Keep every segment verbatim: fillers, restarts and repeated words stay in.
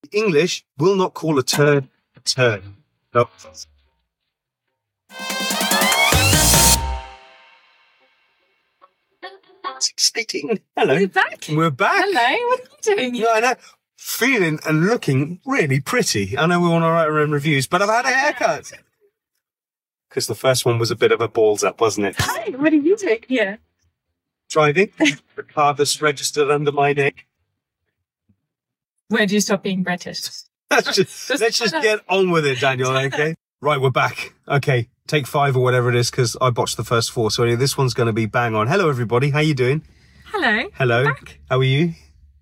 English will not call a turd a turd. No. It's exciting. Hello. We're back. We're back. Hello. What are you doing? No, I know. Feeling and looking really pretty. I know we want to write our own reviews, but I've had a haircut. Because the first one was a bit of a balls up, wasn't it? Hi, what are you doing here? Driving. The car that's registered under my name. Where do you stop being British? Let's just, let's just get on with it, Daniel, okay? Right, we're back. Okay, take five or whatever it is, because I botched the first four. So this one's going to be bang on. Hello, everybody. How you doing? Hello. Hello. Back. How are you?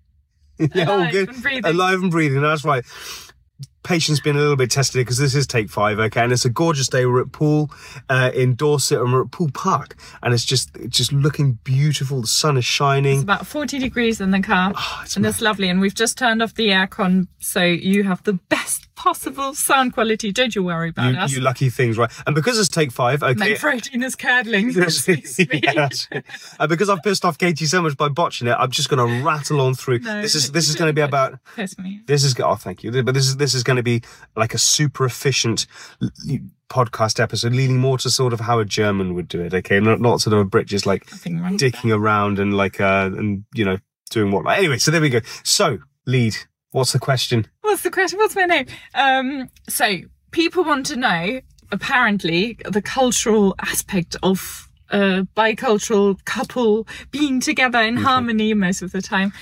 Yeah, all Alive good. and breathing. Alive and breathing. That's right. Patience been a little bit tested because this is take five, okay? And it's a gorgeous day. We're at Poole uh, in Dorset, and we're at Poole Park, and it's just it's just looking beautiful. The sun is shining. It's about forty degrees in the car, Oh, it's and it's lovely. And we've just turned off the aircon, so you have the best possible sound quality. Don't you worry about You, us. you lucky things, right? And because it's take five, okay. My protein is curdling. Yeah, that's it. And because I've pissed off Katie so much by botching it, I'm just going to rattle on through. No, this is this is going to be about. Piss me. This is oh, thank you. But this is this is going to be like a super efficient l- podcast episode, leaning more to sort of how a German would do it. Okay, not not sort of a Brit just like Nothing wrong with dicking around and like uh and you know doing what. Anyway, so there we go. So lead. What's the question? What's the question? What's my name? Um, so people want to know, apparently, the cultural aspect of a bicultural couple being together in Okay. harmony most of the time.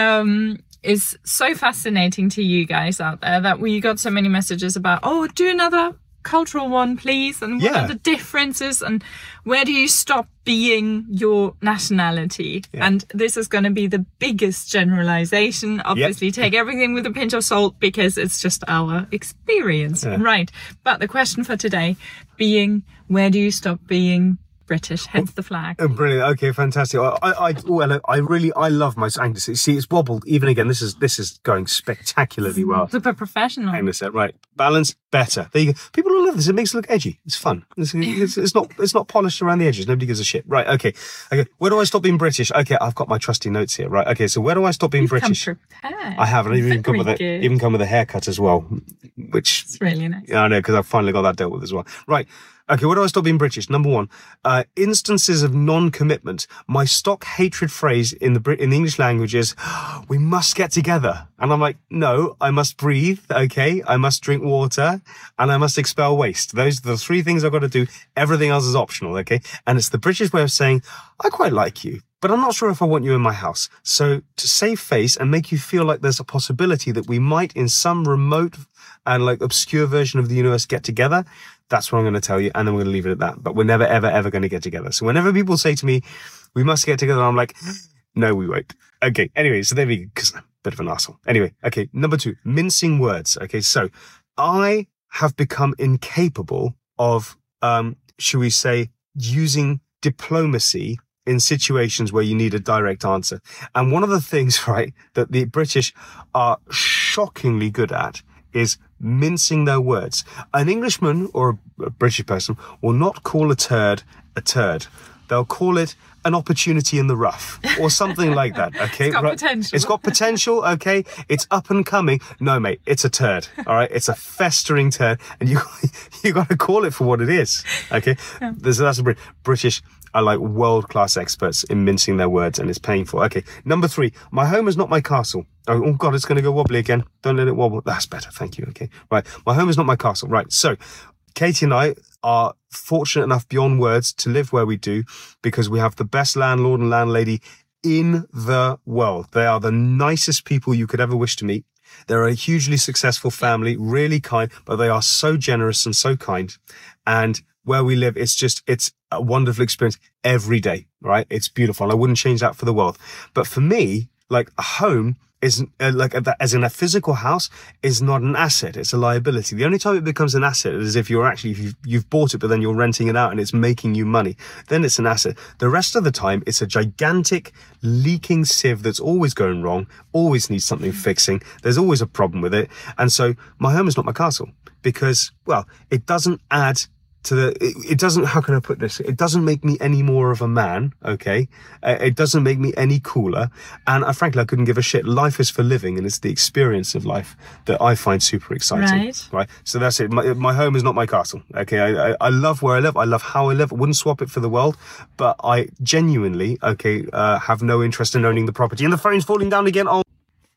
Um, is so fascinating to you guys out there that we got so many messages about, oh, do another cultural one, please. And what Yeah. are the differences and where do you stop being your nationality? Yeah. And this is going to be the biggest generalization. Obviously, take everything with a pinch of salt because it's just our experience. Yeah. Right. But the question for today being, where do you stop being British? Hence the flag. Oh, brilliant. Okay, fantastic. I, I, I, well, I really, I love my Angus. See, it's wobbled even again. This is, this is going spectacularly well. Super professional. Angus, right? Balance better. There you go. People will love this. It makes it look edgy. It's fun. It's, it's, it's not, it's not polished around the edges. Nobody gives a shit. Right? Okay. Okay. Where do I stop being British? Okay, I've got my trusty notes here. Right? Okay. So where do I stop being You've British? Come prepared. I have, and I've even come Very with a, good. even come with a haircut as well, which It's really nice. yeah, I know because I've finally got that dealt with as well. Right. Okay, where do I stop being British? Number one, uh, instances of non-commitment. My stock hatred phrase in the Brit in the English language is, "We must get together," and I'm like, "No, I must breathe. Okay, I must drink water, and I must expel waste. Those are the three things I've got to do. Everything else is optional." Okay, and it's the British way of saying, "I quite like you, but I'm not sure if I want you in my house." So to save face and make you feel like there's a possibility that we might, in some remote and like obscure version of the universe, get together. That's what I'm going to tell you, and then we're going to leave it at that. But we're never, ever, ever going to get together. So whenever people say to me, "We must get together," I'm like, "No, we won't." Okay. Anyway, so there we go. Because I'm a bit of an arsehole. Anyway. Okay. Number two, mincing words. Okay. So I have become incapable of, um, should we say, using diplomacy in situations where you need a direct answer. And one of the things, right, that the British are shockingly good at is mincing their words. An Englishman or a British person will not call a turd a turd. They'll call it an opportunity in the rough or something like that. Okay, It's got right? potential. It's got potential. Okay, it's up and coming. No, mate, it's a turd. All right, it's a festering turd, and you you got to call it for what it is. Okay, Yeah. There's, that's a Brit- British are like world class experts in mincing their words, and it's painful. Okay, number three, my home is not my castle. Oh, oh God, it's going to go wobbly again. Don't let it wobble. That's better. Thank you. Okay, right. My home is not my castle. Right. So, Katie and I are fortunate enough beyond words to live where we do because we have the best landlord and landlady in the world. They are the nicest people you could ever wish to meet. They're a hugely successful family, really kind, but they are so generous and so kind. And where we live, it's just, it's a wonderful experience every day, right? It's beautiful. I wouldn't change that for the world. But for me, like a home is uh, like a, as in a physical house is not an asset. It's a liability. The only time it becomes an asset is if you're actually, if you've, you've bought it, but then you're renting it out and it's making you money. Then it's an asset. The rest of the time, it's a gigantic leaking sieve that's always going wrong, always needs something fixing. There's always a problem with it. And so my home is not my castle because, well, it doesn't add to the, it, it doesn't, how can I put this? It doesn't make me any more of a man, okay? Uh, it doesn't make me any cooler. And I, frankly, I couldn't give a shit. Life is for living, and it's the experience of life that I find super exciting. Right. Right. So that's it. My, my home is not my castle, okay? I, I, I love where I live. I love how I live. I wouldn't swap it for the world, but I genuinely, okay, uh, have no interest in owning the property. And the phone's falling down again. Oh.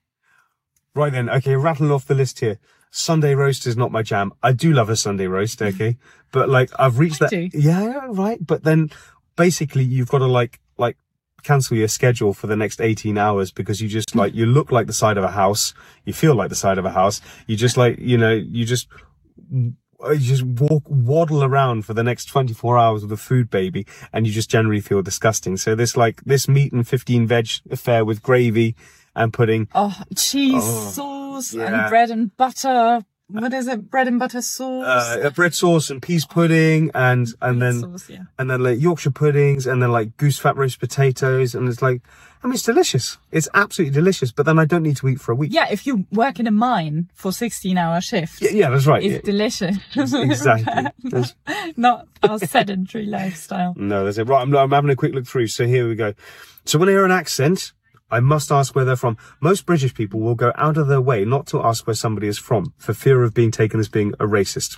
Right then, okay, rattling off the list here. Sunday roast is not my jam. I do love a Sunday roast, okay? But like, I've reached I that. do. Yeah, right. But then basically you've got to like, like cancel your schedule for the next eighteen hours because you just like, you look like the side of a house. You feel like the side of a house. You just like, you know, you just, you just walk, waddle around for the next twenty-four hours with a food baby, and you just generally feel disgusting. So this like, this meat and fifteen veg affair with gravy and pudding. Oh, cheese Oh, sauce yeah. and bread and butter. What is it? Bread and butter sauce. Uh, bread sauce and peas pudding, and and then sauce, yeah. and then like Yorkshire puddings, and then like goose fat roast potatoes, and it's like, I mean, it's delicious. It's absolutely delicious. But then I don't need to eat for a week. Yeah, if you work in a mine for sixteen hour shifts, Yeah, yeah, that's right. it's Yeah. delicious. Exactly. That's- Not our sedentary lifestyle. No, that's it. Right, I'm, I'm having a quick look through. So here we go. So when I hear an accent, I must ask where they're from. Most British people will go out of their way not to ask where somebody is from for fear of being taken as being a racist.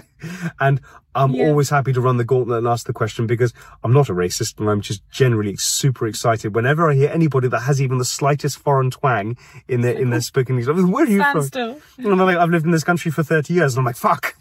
And I'm Yeah. always happy to run the gauntlet and ask the question because I'm not a racist, and I'm just generally super excited whenever I hear anybody that has even the slightest foreign twang in their in their spoken English. Like, where are you Stand from? still. And I'm like, I've lived in this country for thirty years, and I'm like, fuck,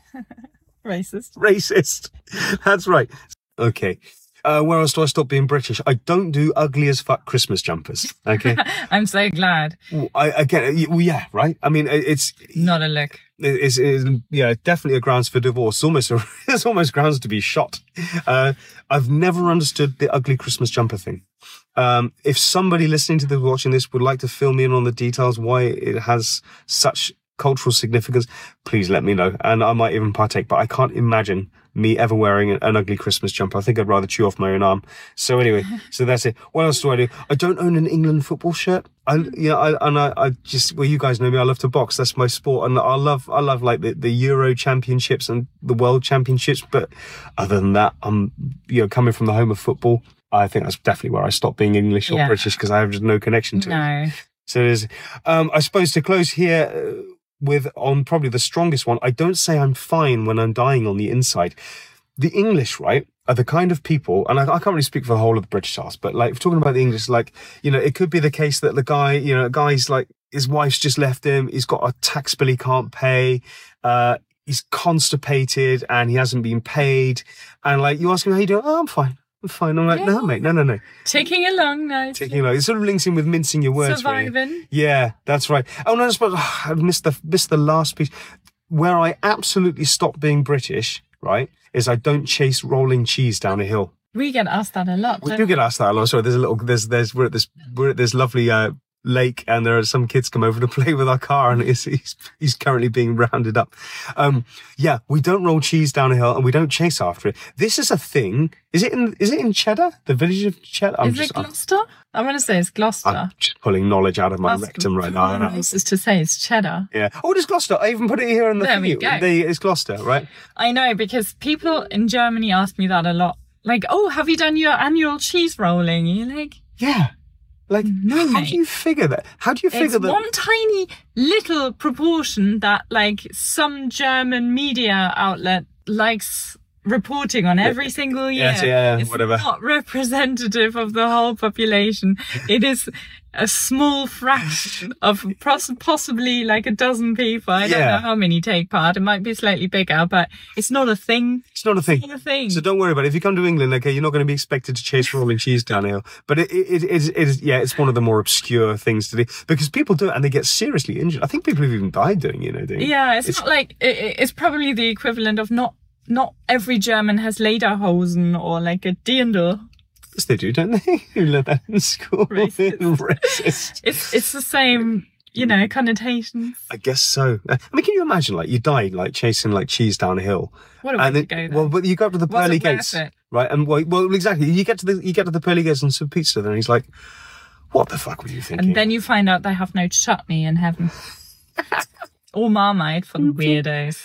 Racist. racist. That's right. Okay. Uh, where else do I stop being British? I don't do ugly as fuck Christmas jumpers. Okay. I'm so glad. Well, I, again, y- well, yeah, right. I mean, it- it's, Not a look. it's, it's, yeah, definitely a grounds for divorce. Almost, a, it's almost grounds to be shot. Uh, I've never understood the ugly Christmas jumper thing. Um, if somebody listening to this, watching this, would like to fill me in on the details why it has such cultural significance, please let me know, and I might even partake. But I can't imagine me ever wearing an, an ugly Christmas jumper. I think I'd rather chew off my own arm. So anyway, so that's it. What else do I do? I don't own an England football shirt. I, you know, I, and I, I just, well, you guys know me. I love to box. That's my sport, and I love, I love like the, the Euro Championships and the World Championships. But other than that, I'm, you know, coming from the home of football, I think that's definitely where I stopped being English or Yeah. British because I have just no connection to it. No. So there's, um, I suppose to close here uh, with on probably the strongest one, I don't say I'm fine when I'm dying on the inside. The English, right, are the kind of people, and I, I can't really speak for the whole of the British Isles, but like, if talking about the English, like, you know, it could be the case that the guy, you know, a guy's like, his wife's just left him, he's got a tax bill he can't pay, uh, he's constipated and he hasn't been paid. And like, you ask him how you doing? Oh, I'm fine. I'm fine. I'm like, no, mate, no, no, no. Taking along nicely. Taking like, it sort of links in with mincing your words. Really. Surviving. Yeah, that's right. Oh no, I suppose oh, I missed the missed the last piece. Where I absolutely stopped being British, right, is I don't chase rolling cheese down a hill. We get asked that a lot. We don't do get asked that a lot. Sorry, there's a little, there's, there's, we're at this, we're at this lovely uh, lake, and there are some kids come over to play with our car, and he's he's, he's currently being rounded up. Um, yeah, we don't roll cheese down a hill, and we don't chase after it. This is a thing. Is it in? Is it in Cheddar? The village of Cheddar? I'm Is just, it Gloucester? I'm going to say it's Gloucester. I'm just pulling knowledge out of my That's rectum right now. nice is to say it's Cheddar. Yeah. Oh, it is Gloucester. I even put it here in the There we thing. go. There, it's Gloucester, right? I know, because people in Germany ask me that a lot. Like, oh, have you done your annual cheese rolling? You're like, Yeah. Like, No, how mate. do you figure that? How do you figure it's that? one tiny little proportion that, like, some German media outlet likes reporting on every single year. Yes, yeah, it's whatever. not representative of the whole population. It is a small fraction of pos- possibly like a dozen people. I don't Yeah. know how many take part. It might be slightly bigger, but it's not a thing. It's not a thing. It's not a thing. So don't worry about it. If you come to England, okay, you're not going to be expected to chase rolling cheese down a hill. But it, it, it, is, it is, yeah, it's one of the more obscure things to do because people do it and they get seriously injured. I think people have even died doing, you know, doing Yeah, it's, It's- not like it, it- it's probably the equivalent of not not every German has lederhosen or like a dirndl. Yes, they do, don't they? You learn that in school. Racist. Racist. It's it's the same, you know, connotations. I guess so. I mean, can you imagine, like, you died, like, chasing, like, cheese down a hill? What a way And to then, go there. well, but you go up to the Was pearly it worth gates, it? right? And well, well, exactly. You get to the you get to the pearly gates and some pizza, there, and he's like, "What the fuck were you thinking?" And then you find out they have no chutney in heaven. Or Marmite for the weirdos.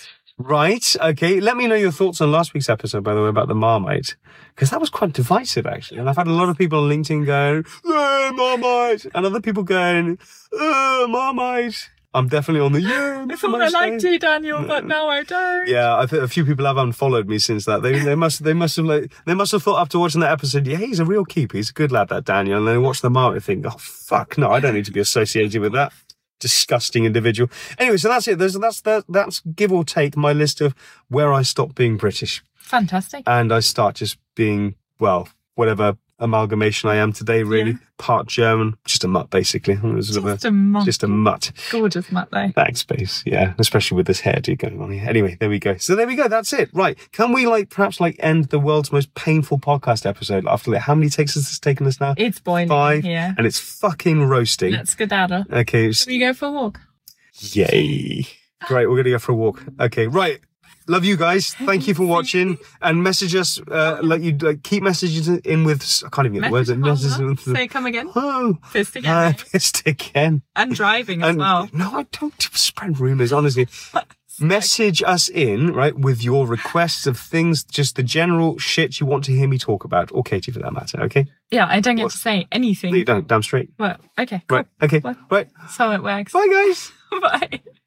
Right, okay. Let me know your thoughts on last week's episode, by the way, about the Marmite. Because that was quite divisive, actually. And I've had a lot of people on LinkedIn going, yeah, Marmite. And other people going, uh, Marmite. I'm definitely on the yeah. I thought I liked you, Daniel, but now I don't. Yeah, I think a few people have unfollowed me since that. They they must they must have like they must have thought after watching that episode, yeah, he's a real keeper. He's a good lad, that Daniel. And then they watch the Marmite and think, oh fuck, no, I don't need to be associated with that disgusting individual. Anyway, so that's it. There's that's that, that's give or take my list of where I stop being British. Fantastic. And I start just being, well, whatever amalgamation I am today, really. Yeah. Part German, just a mutt, basically. It was Just sort of a mutt. Just a mutt. Gorgeous mutt, though. Thanks, Space. Yeah, especially with this hairdo going on here. Anyway, there we go. So there we go. That's it. Right. Can we, like, perhaps, like, end the world's most painful podcast episode after, like, how many takes has this taken us now? It's boiling. Five. Yeah. And it's fucking roasting. Let's skedaddle. Okay. Should we go for a walk? Yay. Great. We're going to go for a walk. Okay. Right. Love you guys. Thank you for watching. And message us. Uh, like you like, keep messages in with. I can't even get the words. Message, Messages oh, say come again. Oh, Fist again. uh, eh? fist again. And driving as And, well. no, I don't spread rumours. Honestly, message us in right with your requests of things, just the general shit you want to hear me talk about, or Katie for that matter. Okay. Yeah, I don't get What? to say anything. No, you don't. Damn straight. Well, okay. Cool. Right. Okay. Well, Right. so it works. Bye, guys. Bye.